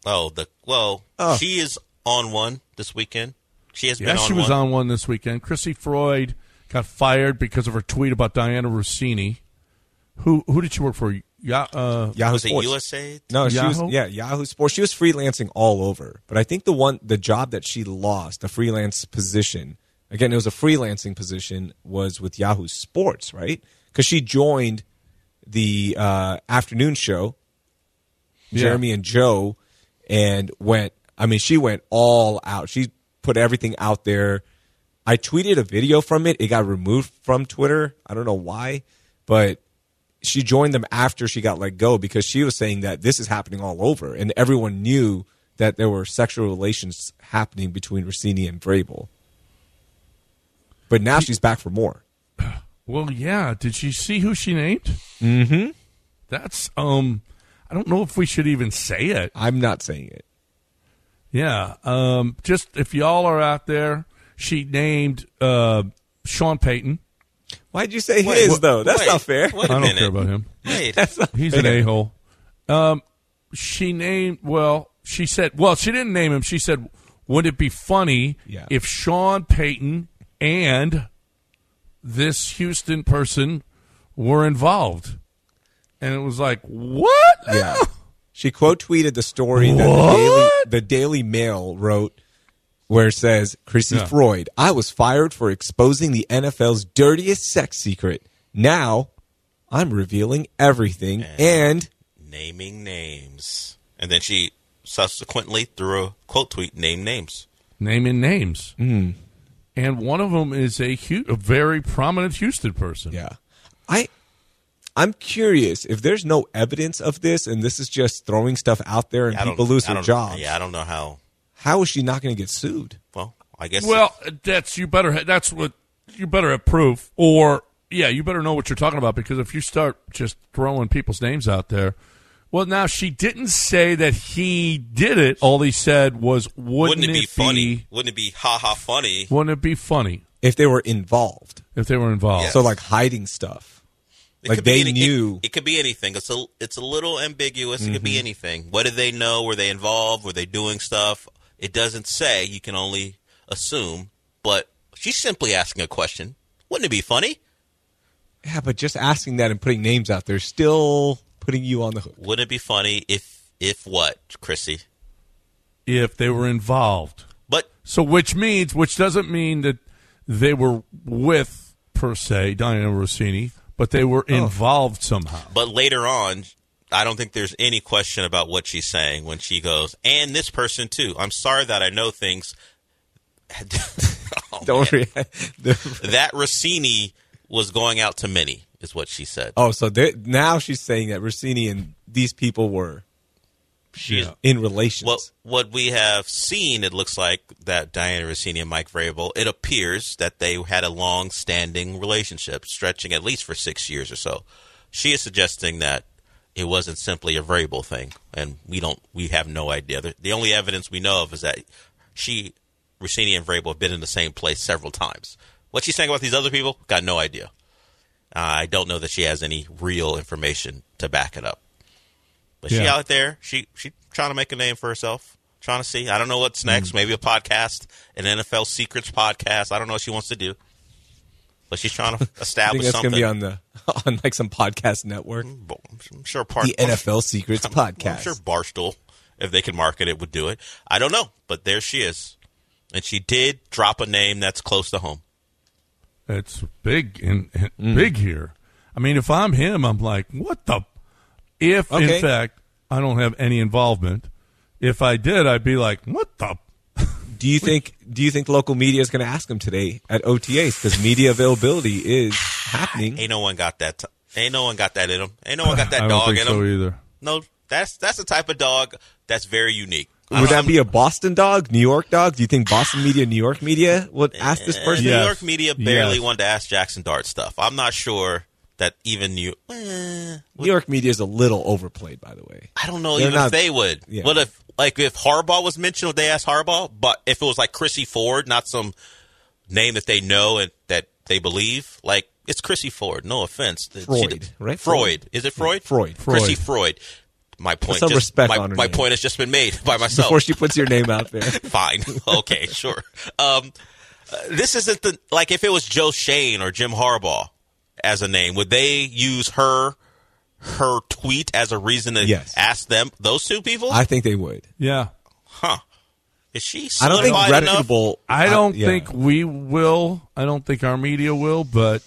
Speaker 5: She is on one this weekend. She has been on
Speaker 4: she
Speaker 5: one.
Speaker 4: was on one this weekend. Chrissy Freud got fired because of her tweet about Diana Rossini. Who did she work for?
Speaker 6: Yahoo
Speaker 5: Was it
Speaker 6: Sports.
Speaker 5: USA?
Speaker 6: No, she was
Speaker 4: Yahoo?
Speaker 6: Yahoo Sports. She was freelancing all over. But I think the job that she lost, the freelance position, again, it was a freelancing position, was with Yahoo Sports, right? Because she joined the afternoon show, Jeremy and Joe, and she went all out. She put everything out there. I tweeted a video from it. It got removed from Twitter. I don't know why, but she joined them after she got let go because she was saying that this is happening all over, and everyone knew that there were sexual relations happening between Rossini and Vrabel. But now she's back for more.
Speaker 4: Well, yeah. Did she see who she named?
Speaker 6: Mm-hmm.
Speaker 4: That's I don't know if we should even say it.
Speaker 6: I'm not saying it.
Speaker 4: Yeah. Just if y'all are out there, she named Sean Payton.
Speaker 6: Why'd you say his, though? That's not fair.
Speaker 5: Wait a
Speaker 4: I don't
Speaker 5: minute.
Speaker 4: care about him.
Speaker 5: Wait.
Speaker 4: He's an a-hole. She named, she said, she didn't name him. She said, would it be funny if Sean Payton and this Houston person were involved? And it was like, what?
Speaker 6: Yeah. She quote tweeted the story that the Daily Mail wrote where it says, Chrissy Freud, I was fired for exposing the NFL's dirtiest sex secret. Now I'm revealing everything and
Speaker 5: naming names. And then she subsequently, through a quote tweet, named names.
Speaker 4: Naming names. Mm. And one of them is a very prominent Houston person.
Speaker 6: Yeah. I'm curious if there's no evidence of this and this is just throwing stuff out there and people lose their jobs.
Speaker 5: Yeah, I don't know how.
Speaker 6: How is she not going to get sued?
Speaker 5: Well, I guess.
Speaker 4: Well, you better have proof, or you better know what you're talking about, because if you start just throwing people's names out there, well, now she didn't say that he did it. All he said was, wouldn't it be
Speaker 5: funny? Wouldn't it be funny?
Speaker 4: Wouldn't it be funny
Speaker 6: if they were involved?
Speaker 4: Yes.
Speaker 6: So like hiding stuff. Like they knew.
Speaker 5: It could be anything. It's a little ambiguous. It could be anything. What did they know? Were they involved? Were they doing stuff? It doesn't say. You can only assume. But she's simply asking a question. Wouldn't it be funny?
Speaker 6: Yeah, but just asking that and putting names out there still putting you on the hook.
Speaker 5: Wouldn't it be funny if what, Chrissy?
Speaker 4: If they were involved.
Speaker 5: But
Speaker 4: which doesn't mean that they were with, per se, Diana Rossini, but they were involved somehow.
Speaker 5: But later on, I don't think there's any question about what she's saying when she goes, and this person too. I'm sorry that I know things.
Speaker 6: Don't worry.
Speaker 5: That Rossini was going out to many, is what she said.
Speaker 6: Oh, so now she's saying that Rossini and these people were in relations.
Speaker 5: Well, what we have seen, it looks like that Diana Rossini and Mike Vrabel, it appears that they had a long-standing relationship, stretching at least for 6 years or so. She is suggesting that it wasn't simply a Vrabel thing, and we have no idea. The only evidence we know of is that Rossini and Vrabel have been in the same place several times. What she's saying about these other people, got no idea. I don't know that she has any real information to back it up. But she out there, she trying to make a name for herself, trying to see. I don't know what's next. Maybe a podcast, an NFL Secrets podcast. I don't know what she wants to do. But she's trying to establish something.
Speaker 6: I think that's going to be on like some podcast network.
Speaker 5: I'm sure
Speaker 6: the NFL Secrets podcast.
Speaker 5: I'm sure Barstool, if they could market it, would do it. I don't know, but there she is. And she did drop a name that's close to home.
Speaker 4: It's big big here. I mean, if I'm him, I'm like, what the? If, in fact, I don't have any involvement, if I did, I'd be like, what the?
Speaker 6: Do you think local media is going to ask him today at OTAs, because media availability is happening?
Speaker 5: Ain't no one got that. Ain't no one got that in him. Ain't no one got that
Speaker 4: I
Speaker 5: dog
Speaker 4: don't think
Speaker 5: in him.
Speaker 4: so either.
Speaker 5: No, that's the type of dog that's very unique.
Speaker 6: Would that be a Boston dog, New York dog? Do you think Boston media, New York media would ask this person?
Speaker 5: New York media barely wanted to ask Jackson Dart stuff. I'm not sure that even New
Speaker 6: York media is a little overplayed, by the way.
Speaker 5: I don't know if they would.
Speaker 6: Yeah.
Speaker 5: What if Harbaugh was mentioned, would they ask Harbaugh? But if it was like Chrissy Ford, not some name that they know and that they believe, like it's Chrissy Ford. No offense,
Speaker 6: Freud, right?
Speaker 5: Freud. Is it Freud?
Speaker 6: Freud.
Speaker 5: Chrissy Freud. My point.
Speaker 6: Some respect on her
Speaker 5: my
Speaker 6: name.
Speaker 5: point has just been made by myself.
Speaker 6: Before she puts your name out there.
Speaker 5: Fine. Okay. Sure. This isn't like if it was Joe Shane or Jim Harbaugh as a name, would they use her tweet as a reason to ask them, those two people?
Speaker 6: I think they would.
Speaker 4: Yeah.
Speaker 5: Huh. Is she
Speaker 6: I don't think reputable.
Speaker 4: I don't think we will. I don't think our media will, but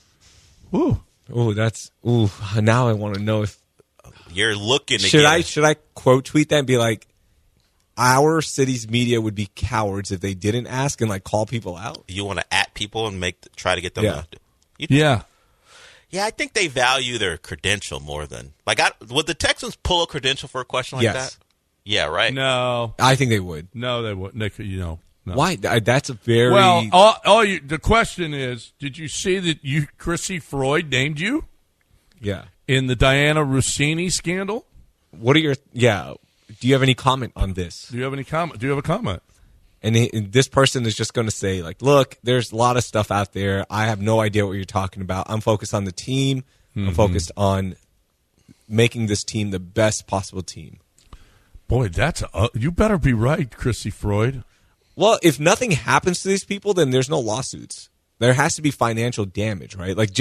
Speaker 6: now I want to know if
Speaker 5: you're looking to
Speaker 6: should I quote tweet that and be like, our city's media would be cowards if they didn't ask and like call people out?
Speaker 5: You want to at people and try to get them to
Speaker 4: Yeah,
Speaker 5: I think they value their credential more than would the Texans pull a credential for a question like that? Yeah, right.
Speaker 4: No,
Speaker 6: I think they would.
Speaker 4: No, they wouldn't. No.
Speaker 6: Why? That's a very
Speaker 4: Well, the question is, did you see that Chrissy Freud named you
Speaker 6: yeah.
Speaker 4: in the Diana Rossini scandal?
Speaker 6: What are your Do you have any comment on this?
Speaker 4: Do you have any comment? Do you have a comment?
Speaker 6: And this person is just going to say, like, look, there's a lot of stuff out there. I have no idea what you're talking about. I'm focused on the team. I'm focused on making this team the best possible team.
Speaker 4: Boy, you better be right, Chrissy Freud.
Speaker 6: Well, if nothing happens to these people, then there's no lawsuits. There has to be financial damage, right? Like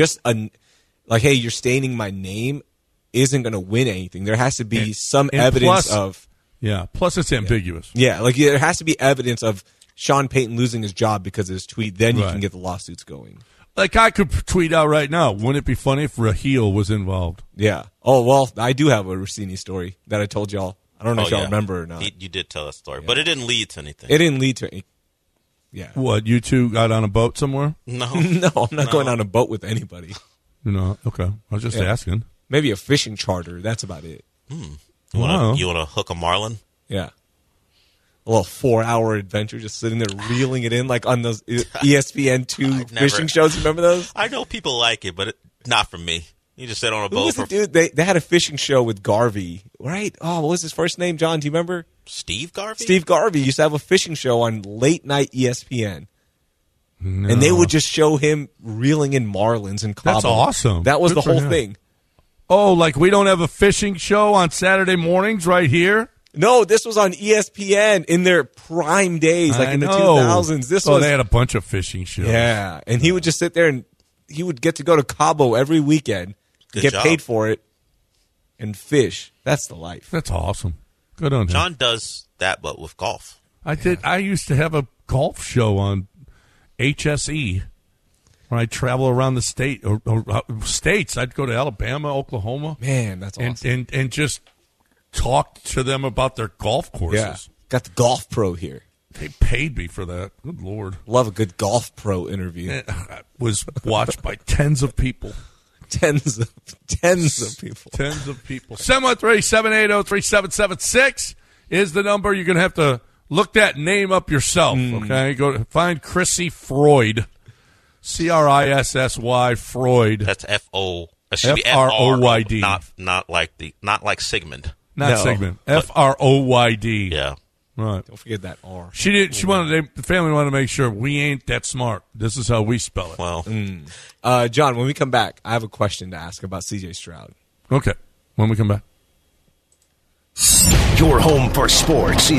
Speaker 6: hey, you're staining my name isn't going to win anything. There has to be some evidence of.
Speaker 4: Yeah. Plus, it's ambiguous.
Speaker 6: Yeah, like there has to be evidence of Sean Payton losing his job because of his tweet. Then you can get the lawsuits going.
Speaker 4: Like I could tweet out right now. Wouldn't it be funny if Raheel was involved?
Speaker 6: Yeah. Oh well, I do have a Rossini story that I told y'all. I don't know if y'all remember or not.
Speaker 5: You did tell that story, but it didn't lead to anything.
Speaker 6: It didn't lead to any. Yeah.
Speaker 4: What, you two got on a boat somewhere?
Speaker 5: No.
Speaker 6: No, I'm not going on a boat with anybody.
Speaker 4: No. Okay. I was just asking.
Speaker 6: Maybe a fishing charter. That's about it.
Speaker 5: You want to hook a marlin?
Speaker 6: Yeah. A little 4-hour adventure, just sitting there reeling it in like on those ESPN2 fishing shows. You remember those?
Speaker 5: I know people like it, but not for me. You just sit on a
Speaker 6: Who
Speaker 5: boat.
Speaker 6: was the dude? They had a fishing show with Garvey, right? Oh, what was his first name? John, do you remember?
Speaker 5: Steve Garvey?
Speaker 6: Steve Garvey used to have a fishing show on late night ESPN. No. And they would just show him reeling in marlins in Cabo.
Speaker 4: That's awesome.
Speaker 6: That was
Speaker 4: Good
Speaker 6: the whole
Speaker 4: for him.
Speaker 6: thing.
Speaker 4: Oh, like we don't have a fishing show on Saturday mornings right here?
Speaker 6: No, this was on ESPN in their prime days, like in the 2000s.
Speaker 4: They had a bunch of fishing shows.
Speaker 6: Yeah, and he would just sit there and he would get to go to Cabo every weekend, get paid for it, and fish. That's the life.
Speaker 4: That's awesome. Good on him.
Speaker 5: John does that, but with golf.
Speaker 4: I used to have a golf show on HSE when I travel around the state or states. I'd go to Alabama, Oklahoma.
Speaker 6: Man, that's awesome.
Speaker 4: And just talk to them about their golf courses.
Speaker 6: Yeah. Got the Golf Pro here.
Speaker 4: They paid me for that. Good Lord.
Speaker 6: Love a good Golf Pro interview.
Speaker 4: It was watched by tens of people.
Speaker 6: Tens of people.
Speaker 4: Tens of people. 713-780-3776 is the number. You're going to have to look that name up yourself, okay? Go to find Chrissy Freud. Crissy Freud.
Speaker 5: That's F-O. It should be
Speaker 4: F-R-O-Y-D.
Speaker 5: Not like Sigmund.
Speaker 4: Not Sigmund. F-R-O-Y-D.
Speaker 5: Yeah.
Speaker 4: Right.
Speaker 6: Don't forget that R.
Speaker 4: The family wanted to make sure we ain't that smart. This is how we spell it.
Speaker 5: Well.
Speaker 6: John, when we come back, I have a question to ask about C.J. Stroud.
Speaker 4: Okay. When we come back.
Speaker 2: Your home for sports